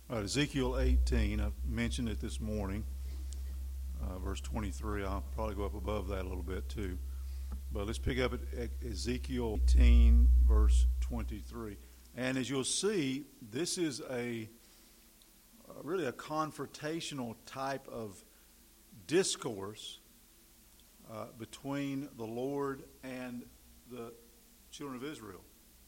All right, Ezekiel 18, I mentioned it this morning, verse 23. I'll probably go up above that a little bit too. But let's pick up at Ezekiel 18, verse 23. And as you'll see, this is really a confrontational type of discourse between the Lord and the children of Israel.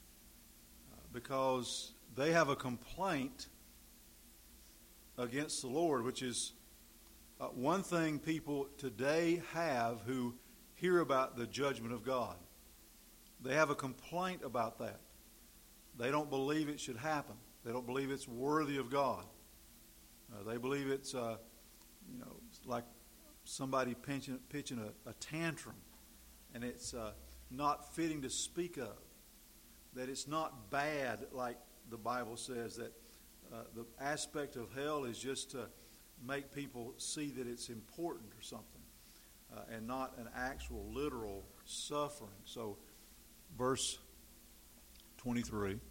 Because they have a complaint against the Lord, which is one thing people today have who hear about the judgment of God. They have a complaint about that. They don't believe it should happen. They don't believe it's worthy of God. They believe it's like somebody pitching a tantrum, and it's not fitting to speak of. That it's not bad, like the Bible says, that the aspect of hell is just to make people see that it's important or something, and not an actual literal suffering. So, verse 23.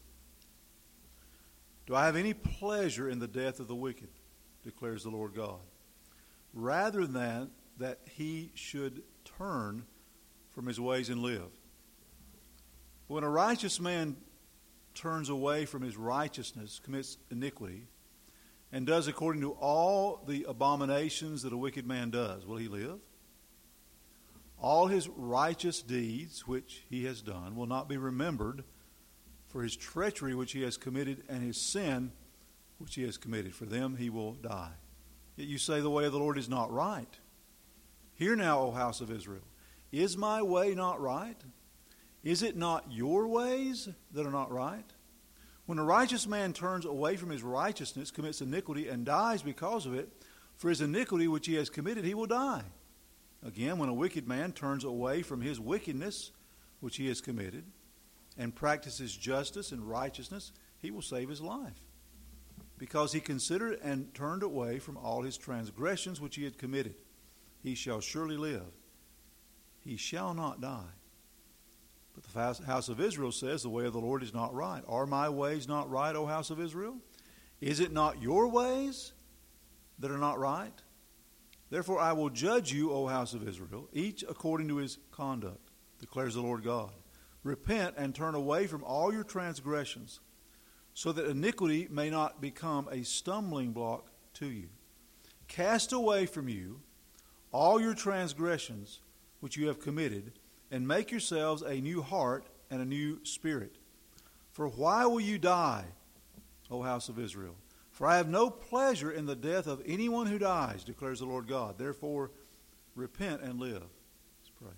Do I have any pleasure in the death of the wicked, declares the Lord God, rather than that he should turn from his ways and live? When a righteous man turns away from his righteousness, commits iniquity, and does according to all the abominations that a wicked man does, will he live? All his righteous deeds which he has done will not be remembered for his treachery which he has committed and his sin which he has committed. For them he will die. Yet you say the way of the Lord is not right. Hear now, O house of Israel, is my way not right? Is it not your ways that are not right? When a righteous man turns away from his righteousness, commits iniquity, and dies because of it, for his iniquity which he has committed, he will die. Again, when a wicked man turns away from his wickedness which he has committed, and practices justice and righteousness, he will save his life. Because he considered and turned away from all his transgressions which he had committed, he shall surely live. He shall not die. But the house of Israel says, the way of the Lord is not right. Are my ways not right, O house of Israel? Is it not your ways that are not right? Therefore I will judge you, O house of Israel, each according to his conduct, declares the Lord God. Repent and turn away from all your transgressions, so that iniquity may not become a stumbling block to you. Cast away from you all your transgressions which you have committed, and make yourselves a new heart and a new spirit. For why will you die, O house of Israel? For I have no pleasure in the death of anyone who dies, declares the Lord God. Therefore, repent and live. Let's pray.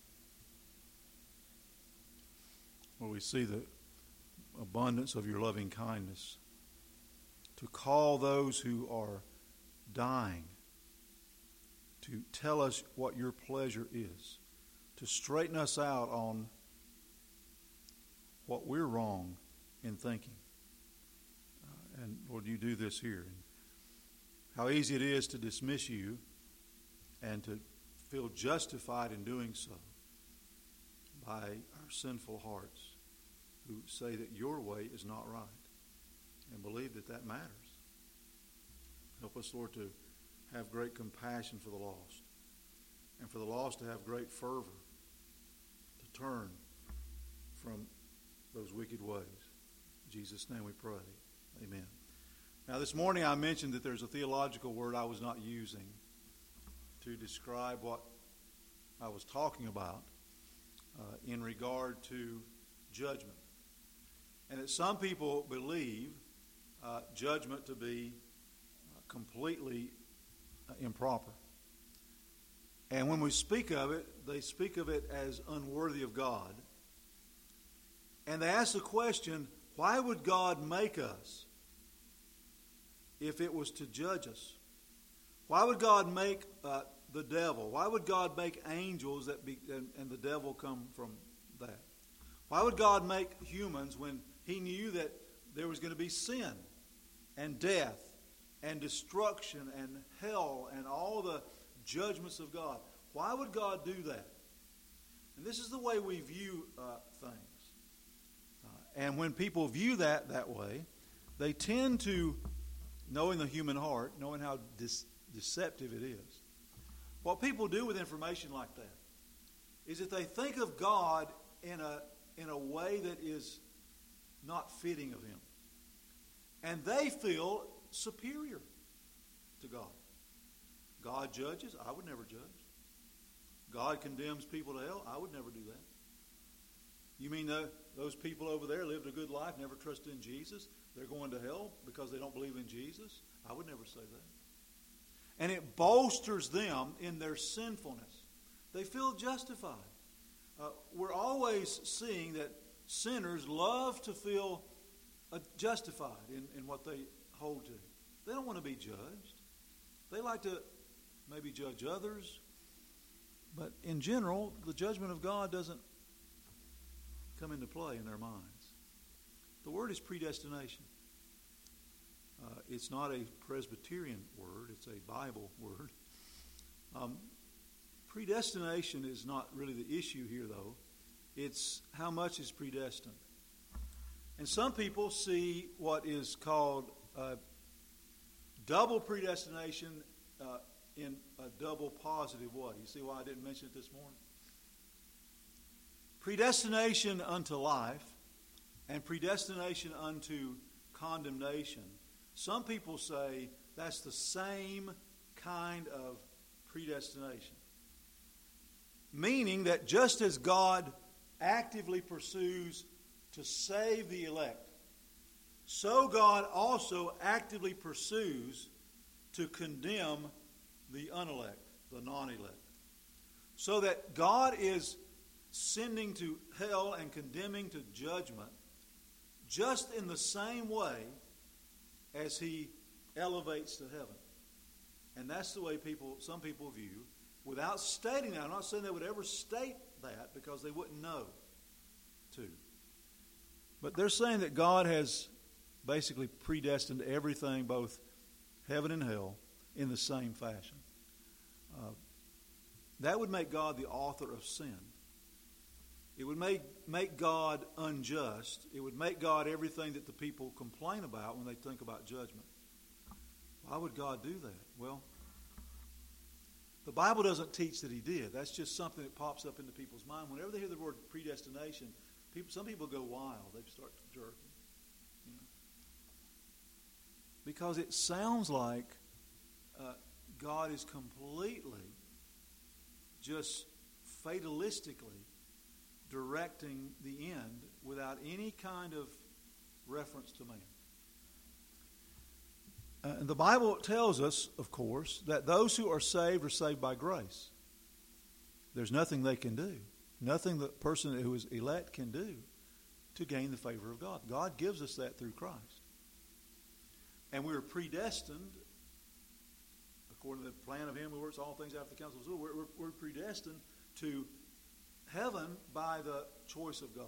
Lord, we see the abundance of your loving kindness to call those who are dying to tell us what your pleasure is, to straighten us out on what we're wrong in thinking. And Lord, you do this here. And how easy it is to dismiss you and to feel justified in doing so by our sinful hearts who say that your way is not right and believe that that matters. Help us, Lord, to have great compassion for the lost, and for the lost to have great fervor to turn from those wicked ways. In Jesus' name we pray. Amen. Now this morning I mentioned that there's a theological word I was not using to describe what I was talking about in regard to judgment. And that some people believe judgment to be completely improper. And when we speak of it, they speak of it as unworthy of God. And they ask the question, why would God make us if it was to judge us? Why would God make the devil? Why would God make angels and the devil come from that? Why would God make humans when he knew that there was going to be sin and death and destruction and hell and all the judgments of God? Why would God do that? And this is the way we view things. And when people view that way, they tend to knowing the human heart, knowing how deceptive it is, what people do with information like that is that they think of God in a way that is not fitting of Him. And they feel superior to God. God judges. I would never judge. God condemns people to hell. I would never do that. You mean those people over there lived a good life, never trusted in Jesus? They're going to hell because they don't believe in Jesus? I would never say that. And it bolsters them in their sinfulness. They feel justified. We're always seeing that sinners love to feel justified in what they hold to. They don't want to be judged. They like to maybe judge others. But in general, the judgment of God doesn't come into play in their minds. The word is predestination. It's not a Presbyterian word. It's a Bible word. Predestination is not really the issue here, though. It's how much is predestined. And some people see what is called double predestination in a double positive way. You see why I didn't mention it this morning? Predestination unto life and predestination unto condemnation. Some people say that's the same kind of predestination. Meaning that just as God actively pursues to save the elect, so God also actively pursues to condemn the unelect, the non-elect. So that God is sending to hell and condemning to judgment just in the same way as He elevates to heaven. And that's the way some people view, without stating that. I'm not saying they would ever state that because they wouldn't know to. But they're saying that God has basically predestined everything, both heaven and hell, in the same fashion. That would make God the author of sin. It would make God unjust. It would make God everything that the people complain about when they think about judgment. Why would God do that? Well, the Bible doesn't teach that He did. That's just something that pops up into people's mind. Whenever they hear the word predestination, some people go wild. They start jerking. You know? Because it sounds like God is completely, just fatalistically directing the end without any kind of reference to man. And the Bible tells us, of course, that those who are saved by grace. There's nothing they can do. Nothing the person who is elect can do to gain the favor of God. God gives us that through Christ. And we are predestined, according to the plan of Him who works all things after the counsel of His will, we're predestined to heaven by the choice of God.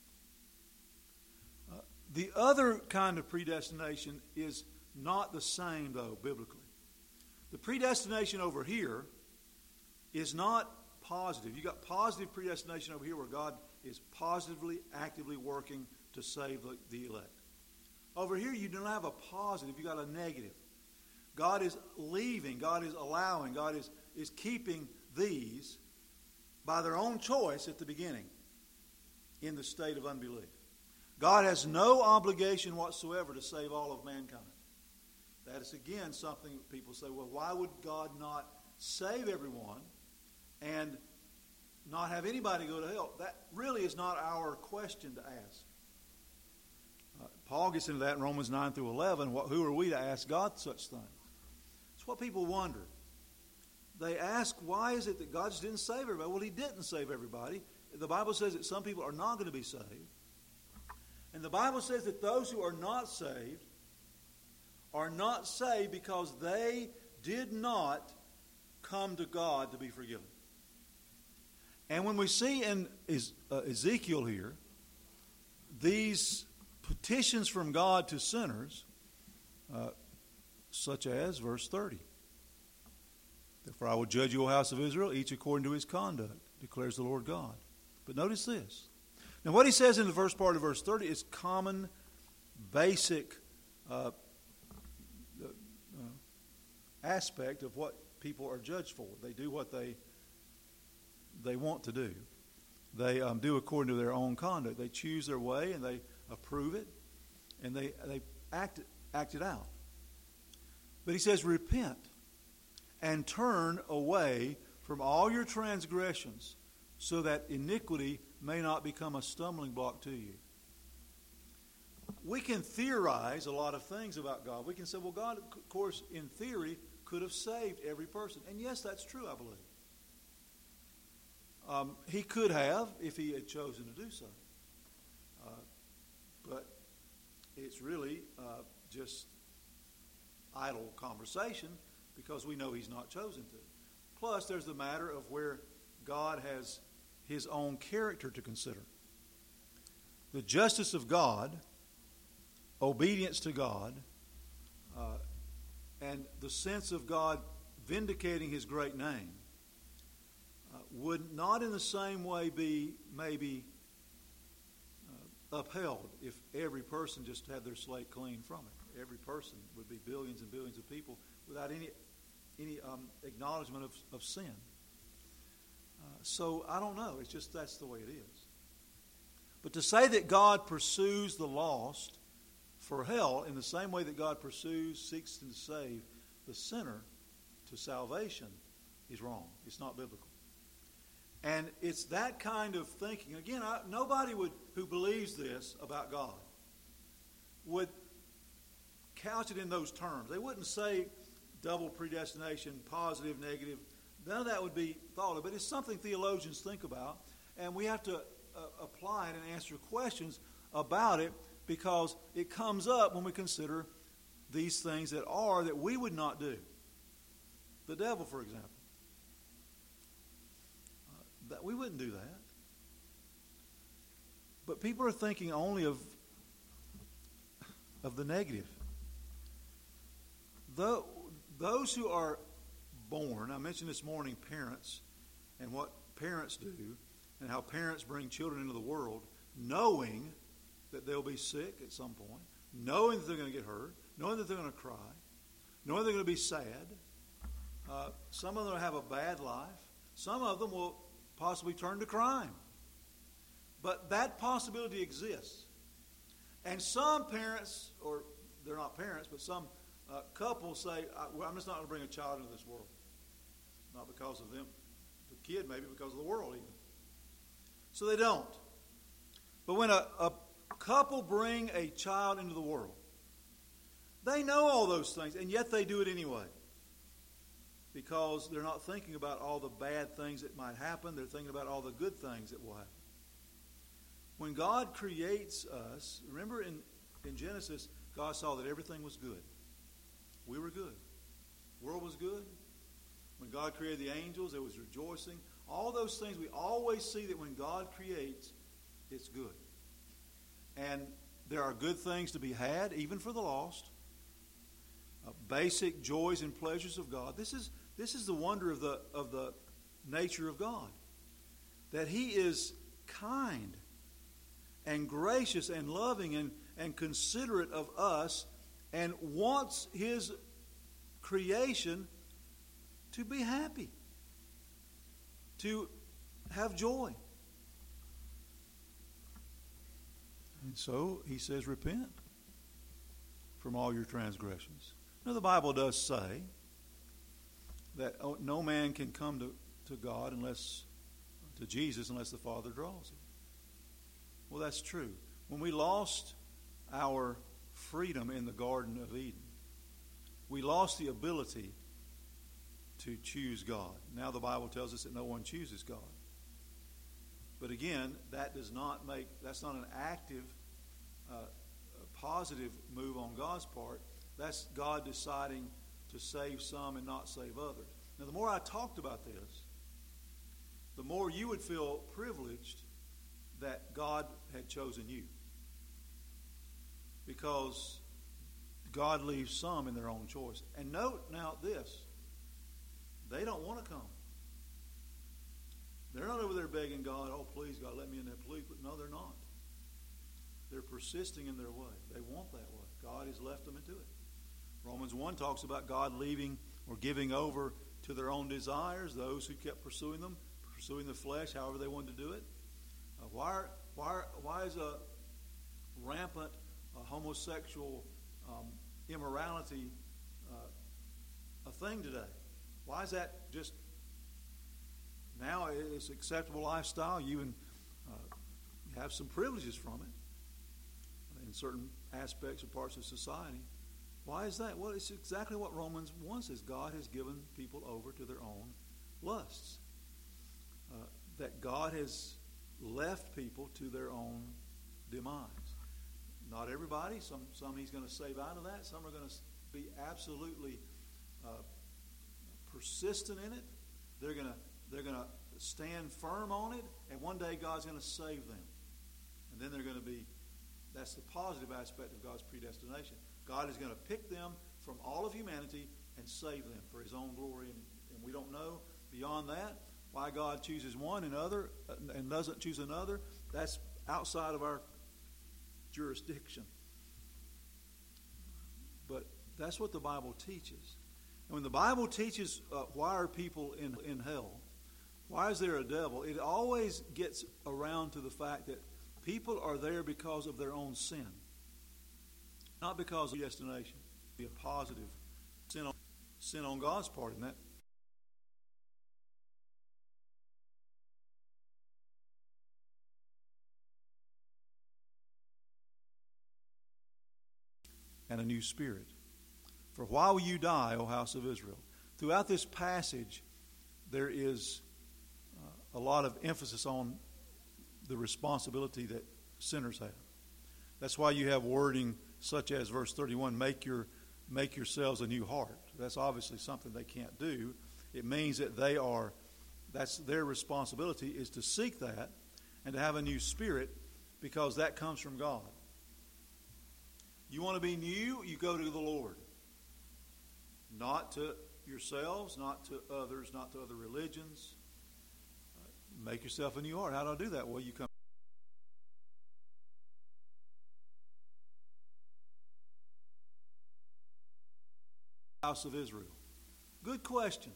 The other kind of predestination is not the same, though, biblically. The predestination over here is not positive. You've got positive predestination over here where God is positively, actively working to save the elect. Over here you don't have a positive, you've got a negative. God is leaving, God is allowing, God is keeping these by their own choice at the beginning in the state of unbelief. God has no obligation whatsoever to save all of mankind. That is, again, something people say, well, why would God not save everyone and not have anybody go to hell? That really is not our question to ask. Paul gets into that in Romans 9 through 11. Who are we to ask God such things? It's what people wonder. They ask, why is it that God just didn't save everybody? Well, He didn't save everybody. The Bible says that some people are not going to be saved. And the Bible says that those who are not saved because they did not come to God to be forgiven. And when we see in Ezekiel here, these petitions from God to sinners, such as verse 30. Therefore I will judge you, O house of Israel, each according to his conduct, declares the Lord God. But notice this. Now what he says in the first part of verse 30 is common, basic aspect of what people are judged for. They do what they want to do. They do according to their own conduct. They choose their way and they approve it, and they act it out. But he says, repent and turn away from all your transgressions, so that iniquity may not become a stumbling block to you. We can theorize a lot of things about God. We can say, well, God, of course, in theory, could have saved every person. And yes, that's true, I believe. He could have if he had chosen to do so. But it's really just idle conversation, because we know he's not chosen to. Plus, there's the matter of where God has his own character to consider. The justice of God, obedience to God, and the sense of God vindicating his great name would not in the same way be maybe upheld if every person just had their slate clean from it. Every person would be billions and billions of people without any acknowledgement of sin. So I don't know. It's just that's the way it is. But to say that God pursues the lost for hell in the same way that God seeks to save the sinner to salvation is wrong. It's not biblical. And it's that kind of thinking. Again, nobody who believes this about God would couch it in those terms. They wouldn't say double predestination, positive, negative. None of that would be thought of. But it's something theologians think about, and we have to apply it and answer questions about it, because it comes up when we consider these things that we would not do. The devil, for example. That we wouldn't do that. But people are thinking only of the negative. Those who are born, I mentioned this morning parents and what parents do and how parents bring children into the world knowing that they'll be sick at some point, knowing that they're going to get hurt, knowing that they're going to cry, knowing they're going to be sad. Some of them will have a bad life. Some of them will possibly turn to crime. But that possibility exists. And some parents, or they're not parents, but some couples say, I'm just not going to bring a child into this world. Not because of them, the kid, maybe because of the world even. So they don't. But when a couple bring a child into the world, they know all those things, and yet they do it anyway. Because they're not thinking about all the bad things that might happen. They're thinking about all the good things that will happen. When God creates us, remember in Genesis, God saw that everything was good. We were good. The world was good. When God created the angels, there was rejoicing. All those things, we always see that when God creates, it's good. And there are good things to be had, even for the lost. Basic joys and pleasures of God. This is the wonder of the nature of God. That He is kind and gracious and loving and considerate of us, and wants His creation to be happy, to have joy. And so He says, repent from all your transgressions. Now the Bible does say that no man can come to God to Jesus unless the Father draws him. Well, that's true. When we lost our freedom in the Garden of Eden, we lost the ability to choose God. Now the Bible tells us that no one chooses God. But again, that's not an active, positive move on God's part. That's God deciding to save some and not save others. Now, the more I talked about this, the more you would feel privileged that God had chosen you. Because God leaves some in their own choice. And note now this. They don't want to come. They're not over there begging God, oh, please, God, let me in there, please. But no, they're not. They're persisting in their way. They want that way. God has left them into it. Romans 1 talks about God leaving or giving over to their own desires, those who kept pursuing them, pursuing the flesh, however they wanted to do it. Why is a rampant homosexual immorality a thing today? Why is that just now it's acceptable lifestyle? You even have some privileges from it in certain aspects or parts of society. Why is that? Well, it's exactly what Romans 1 says. God has given people over to their own lusts. That God has left people to their own demise. Not everybody. Some He's going to save out of that. Some are going to be absolutely persistent in it. They're going to stand firm on it, and one day God's going to save them. And then they're going to be. That's the positive aspect of God's predestination. God is going to pick them from all of humanity and save them for His own glory. And we don't know beyond that why God chooses one and doesn't choose another. That's outside of our jurisdiction. But that's what the Bible teaches. And when the Bible teaches why are people in hell, why is there a devil, it always gets around to the fact that people are there because of their own sin. Not because of destination. Be a positive sin on God's part in that. And a new spirit. For why will you die, O house of Israel? Throughout this passage, there is a lot of emphasis on the responsibility that sinners have. That's why you have wording such as verse 31, make yourselves a new heart. That's obviously something they can't do. It means that that's their responsibility is to seek that and to have a new spirit, because that comes from God. You want to be new, you go to the Lord. Not to yourselves, not to others, not to other religions. Make yourself a new heart. How do I do that? Well, you come house of Israel. Good question.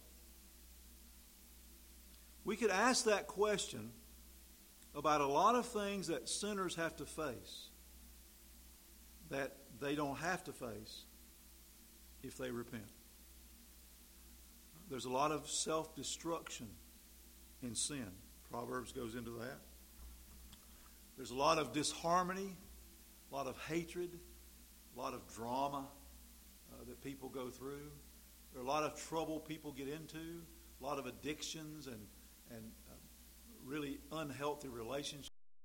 We could ask that question about a lot of things that sinners have to face that they don't have to face if they repent. There's a lot of self-destruction in sin. Proverbs goes into that. There's a lot of disharmony, a lot of hatred, a lot of drama that people go through. There are a lot of trouble people get into, a lot of addictions and really unhealthy relationships.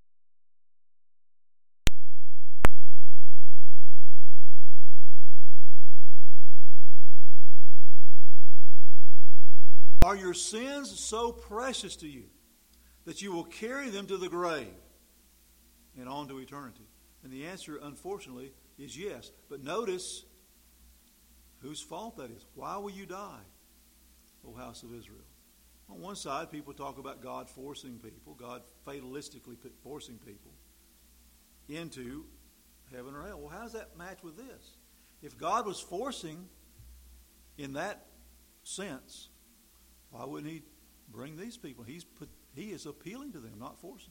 Are your sins so precious to you that you will carry them to the grave and on to eternity? And the answer, unfortunately, is yes. But notice whose fault that is. Why will you die, O house of Israel? On one side, people talk about God forcing people, God fatalistically forcing people into heaven or hell. Well, how does that match with this? If God was forcing in that sense, why wouldn't He bring these people? He is appealing to them, not forcing.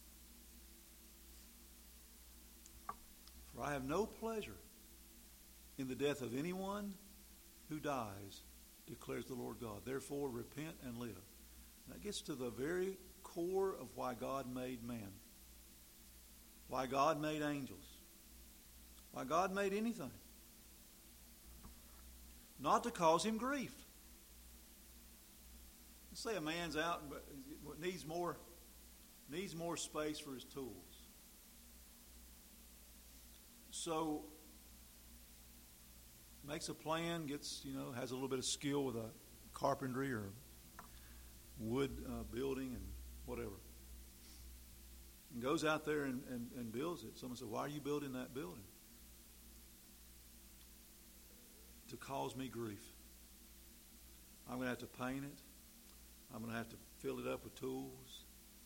For I have no pleasure in the death of anyone who dies, declares the Lord God. Therefore, repent and live. And that gets to the very core of why God made man. Why God made angels. Why God made anything. Not to cause him grief. Let's say a man's out but needs more space for his tools. So makes a plan, has a little bit of skill with a carpentry or wood building and whatever. And goes out there and builds it. Someone said, why are you building that building? To cause me grief. I'm going to have to paint it. I'm going to have to fill it up with tools.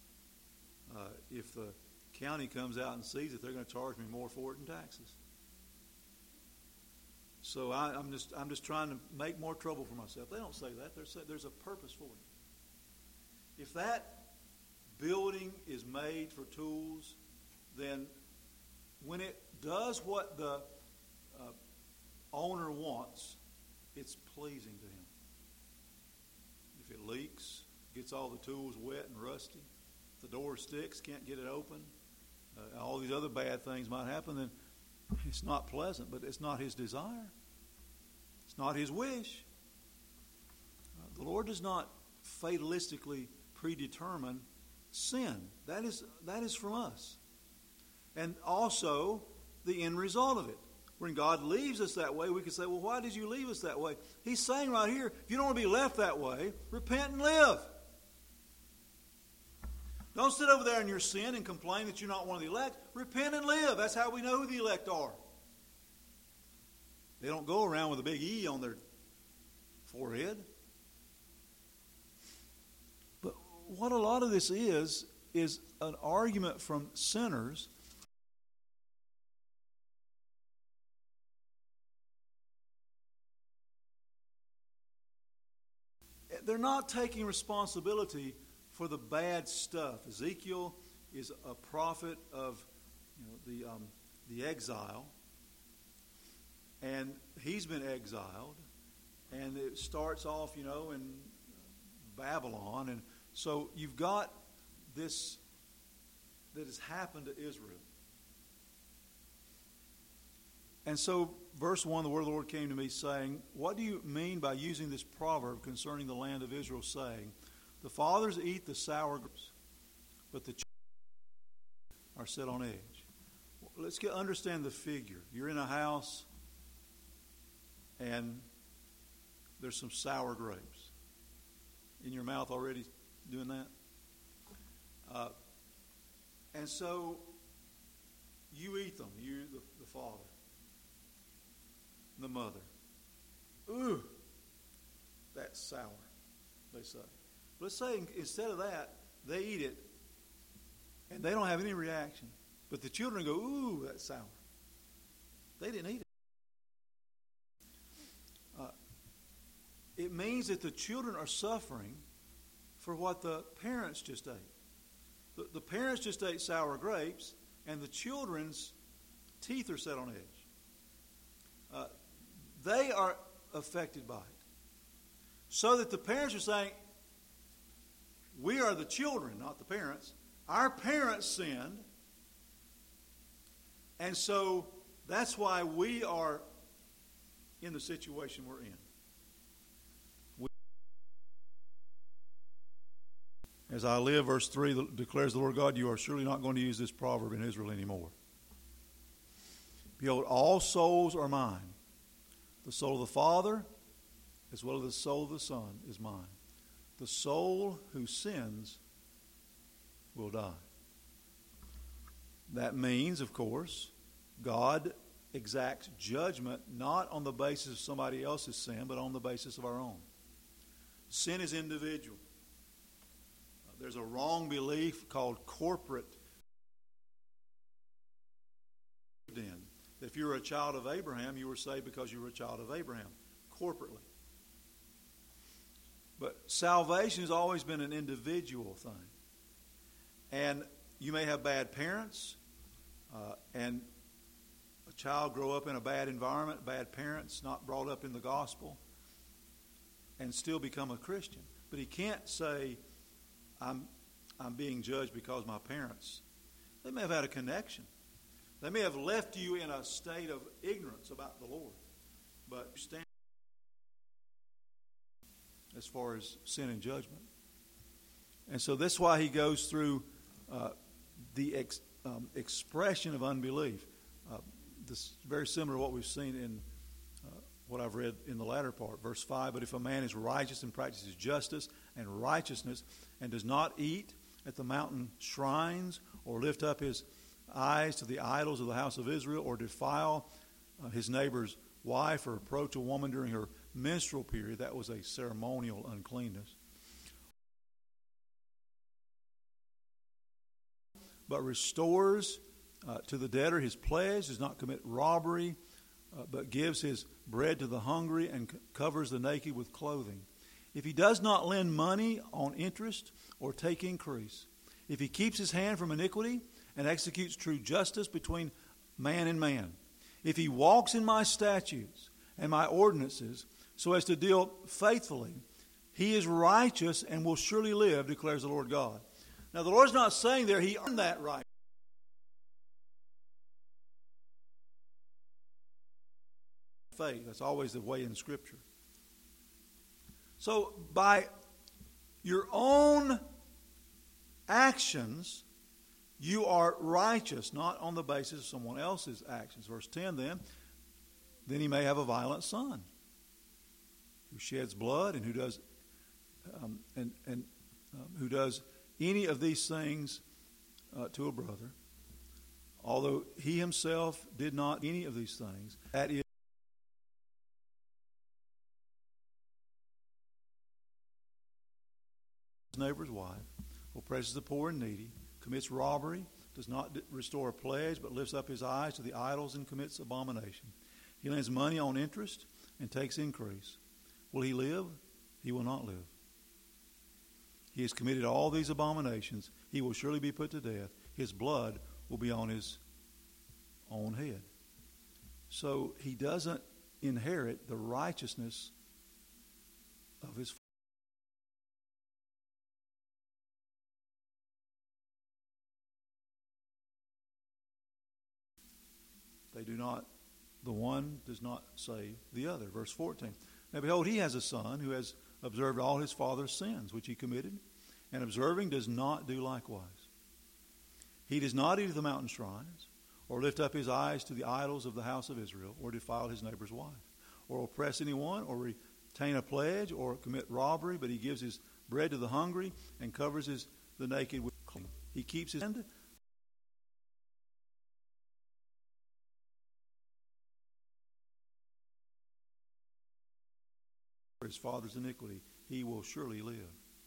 If the county comes out and sees it, they're going to charge me more for it in taxes. So I'm just trying to make more trouble for myself. They don't say that. They say there's a purpose for it. If that building is made for tools, then when it does what the owner wants, it's pleasing to him. If it leaks, gets all the tools wet and rusty, if the door sticks, can't get it open, all these other bad things might happen, then it's not pleasant, but it's not his desire. It's not his wish. The Lord does not fatalistically predetermine sin. That is from us. And also the end result of it. When God leaves us that way, we can say, well, why did you leave us that way? He's saying right here, if you don't want to be left that way, repent and live. Don't sit over there in your sin and complain that you're not one of the elect. Repent and live. That's how we know who the elect are. They don't go around with a big E on their forehead. But what a lot of this is an argument from sinners. They're not taking responsibility for the bad stuff. Ezekiel is a prophet of the exile, and he's been exiled, and it starts off, in Babylon, and so you've got this that has happened to Israel. And so, verse 1, the word of the Lord came to me saying, what do you mean by using this proverb concerning the land of Israel, saying, the fathers eat the sour grapes, but the children are set on edge? Let's understand the figure. You're in a house, and there's some sour grapes. In your mouth already doing that? And so, you eat them, you, the father. The mother. Ooh, that's sour, they say. Let's say instead of that, they eat it, and they don't have any reaction. But the children go, ooh, that's sour. They didn't eat it. It means that the children are suffering for what the parents just ate. The parents just ate sour grapes, and the children's teeth are set on edge. They are affected by it. So that the parents are saying, we are the children, not the parents. Our parents sinned. And so that's why we are in the situation we're in. As I live, verse 3 declares the Lord God, you are surely not going to use this proverb in Israel anymore. Behold, all souls are mine. The soul of the Father, as well as the soul of the Son, is mine. The soul who sins will die. That means, of course, God exacts judgment not on the basis of somebody else's sin, but on the basis of our own. Sin is individual. There's a wrong belief called corporate. If you were a child of Abraham, you were saved because you were a child of Abraham, corporately. But salvation has always been an individual thing. And you may have bad parents, and a child grow up in a bad environment, bad parents, not brought up in the gospel, and still become a Christian. But he can't say, I'm being judged because my parents. They may have had a connection. They may have left you in a state of ignorance about the Lord. But stand as far as sin and judgment. And so that's why he goes through the expression of unbelief. This is very similar to what we've seen in what I've read in the latter part. Verse 5, but if a man is righteous and practices justice and righteousness and does not eat at the mountain shrines or lift up his eyes to the idols of the house of Israel or defile his neighbor's wife or approach a woman during her menstrual period, that was a ceremonial uncleanness, but restores to the debtor his pledge, does not commit robbery, but gives his bread to the hungry and covers the naked with clothing. If he does not lend money on interest or take increase, if he keeps his hand from iniquity and executes true justice between man and man, if he walks in my statutes and my ordinances so as to deal faithfully, he is righteous and will surely live, declares the Lord God. Now, the Lord's not saying there he earned that right. Faith. That's always the way in Scripture. So, by your own actions, you are righteous, not on the basis of someone else's actions. Verse 10 then he may have a violent son who sheds blood and who does who does any of these things to a brother, although he himself did not any of these things. That is his neighbor's wife, oppresses the poor and needy, commits robbery, does not restore a pledge, but lifts up his eyes to the idols and commits abomination. He lends money on interest and takes increase. Will he live? He will not live. He has committed all these abominations. He will surely be put to death. His blood will be on his own head. So he doesn't inherit the righteousness of his father. They do not, the one does not save the other. Verse 14. Now behold, he has a son who has observed all his father's sins, which he committed, and observing does not do likewise. He does not eat of the mountain shrines, or lift up his eyes to the idols of the house of Israel, or defile his neighbor's wife, or oppress anyone, or retain a pledge, or commit robbery, but he gives his bread to the hungry, and covers the naked with clothing. He keeps his hand for his father's iniquity, he will surely live.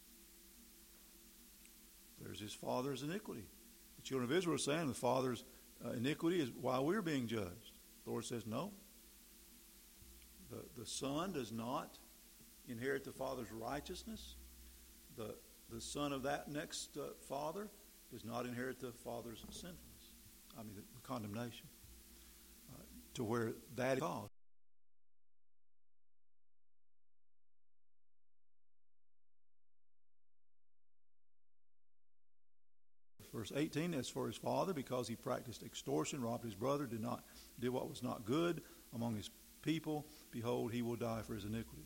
There's his father's iniquity. The children of Israel are saying the father's iniquity is while we're being judged. The Lord says no. The son does not inherit the father's righteousness. The son of that next father does not inherit the father's sinfulness. The condemnation. To where that is caused. Verse 18, as for his father, because he practiced extortion, robbed his brother, did what was not good among his people, behold, he will die for his iniquity.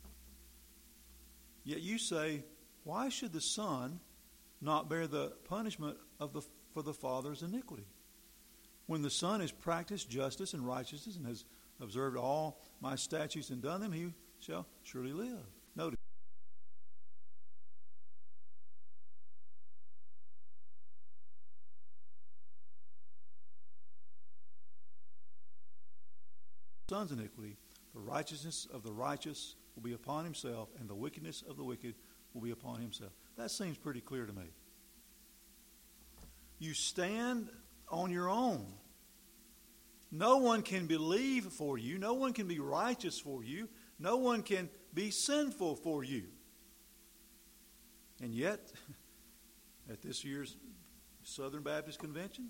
Yet you say, why should the son not bear the punishment for the father's iniquity? When the son has practiced justice and righteousness and has observed all my statutes and done them, he shall surely live. Notice. Son's iniquity, the righteousness of the righteous will be upon himself, and the wickedness of the wicked will be upon himself. That seems pretty clear to me. You stand on your own. No one can believe for you. No one can be righteous for you. No one can be sinful for you. And yet, at this year's Southern Baptist Convention,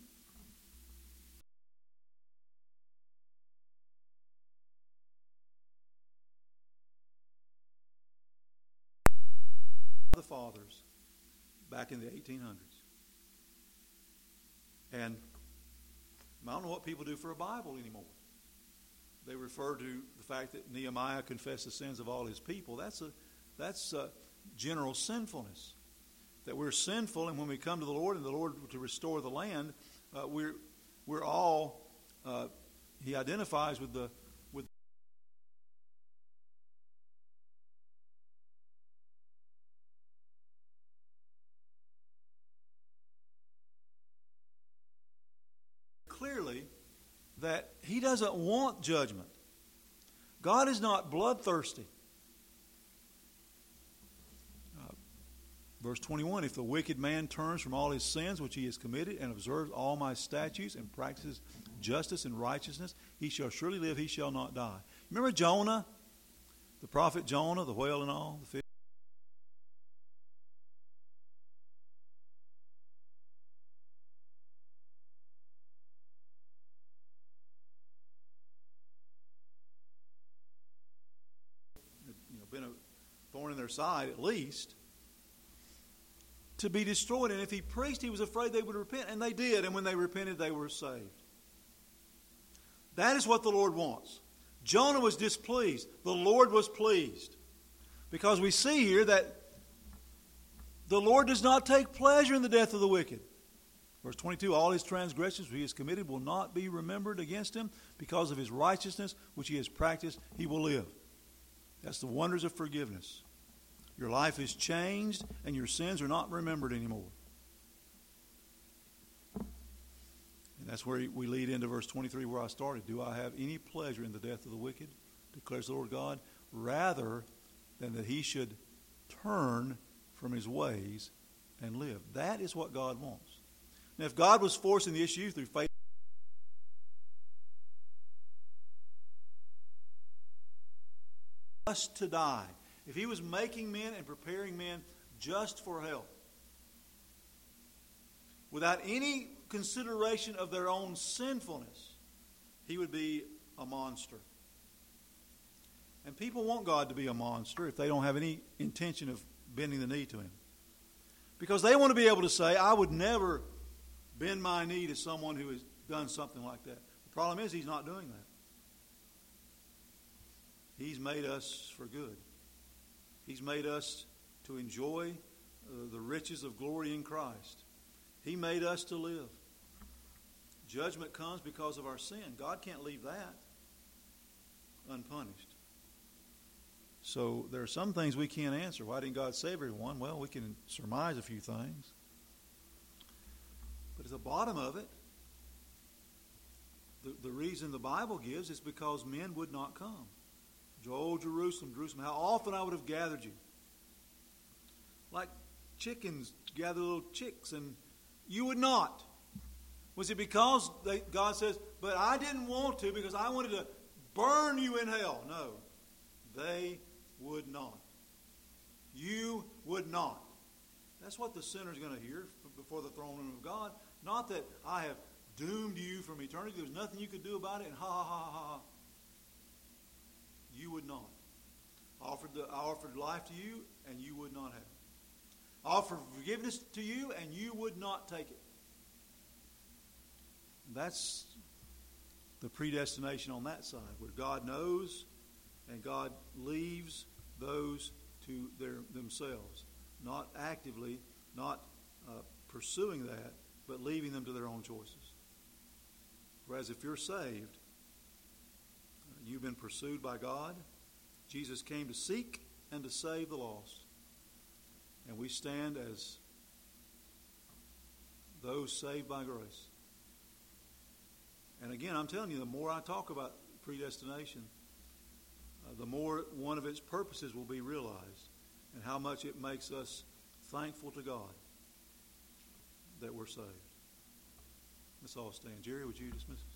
the fathers back in the 1800s. And I don't know what people do for a Bible anymore. They refer to the fact that Nehemiah confessed the sins of all his people. That's general sinfulness. That we're sinful, and when we come to the Lord and the Lord to restore the land, we're all he identifies with the clearly that he doesn't want judgment. God is not bloodthirsty. Verse 21, if the wicked man turns from all his sins which he has committed and observes all my statutes and practices justice and righteousness, he shall surely live, he shall not die. Remember Jonah, the prophet Jonah, the whale and all, the fish? Been a thorn in their side at least, to be destroyed. And if he preached, he was afraid they would repent, and they did. And when they repented, they were saved. That is what the Lord wants. Jonah was displeased. The Lord was pleased. Because we see here that the Lord does not take pleasure in the death of the wicked. Verse 22, all his transgressions which he has committed will not be remembered against him. Because of his righteousness which he has practiced, he will live. That's the wonders of forgiveness. Your life is changed and your sins are not remembered anymore. And that's where we lead into verse 23 where I started. Do I have any pleasure in the death of the wicked? Declares the Lord God. Rather than that he should turn from his ways and live. That is what God wants. Now if God was forcing the issue through faith, just to die, if he was making men and preparing men just for hell, without any consideration of their own sinfulness, he would be a monster. And people want God to be a monster if they don't have any intention of bending the knee to him. Because they want to be able to say, I would never bend my knee to someone who has done something like that. The problem is he's not doing that. He's made us for good. He's made us to enjoy the riches of glory in Christ. He made us to live. Judgment comes because of our sin. God can't leave that unpunished. So there are some things we can't answer. Why didn't God save everyone? Well, we can surmise a few things. But at the bottom of it, the reason the Bible gives is because men would not come. Oh, Jerusalem, Jerusalem, how often I would have gathered you. Like chickens gather little chicks, and you would not. Was it because God says, but I didn't want to because I wanted to burn you in hell? No, they would not. You would not. That's what the sinner is going to hear before the throne room of God. Not that I have doomed you from eternity. There's nothing you could do about it, and ha, ha, ha, ha, ha. You would not. I offered life to you, and you would not have it. I offered forgiveness to you, and you would not take it. That's the predestination on that side, where God knows and God leaves those to themselves, not actively, not pursuing that, but leaving them to their own choices. Whereas if you're saved, you've been pursued by God. Jesus came to seek and to save the lost. And we stand as those saved by grace. And again, I'm telling you, the more I talk about predestination, the more one of its purposes will be realized, and how much it makes us thankful to God that we're saved. Let's all stand. Jerry, would you dismiss us?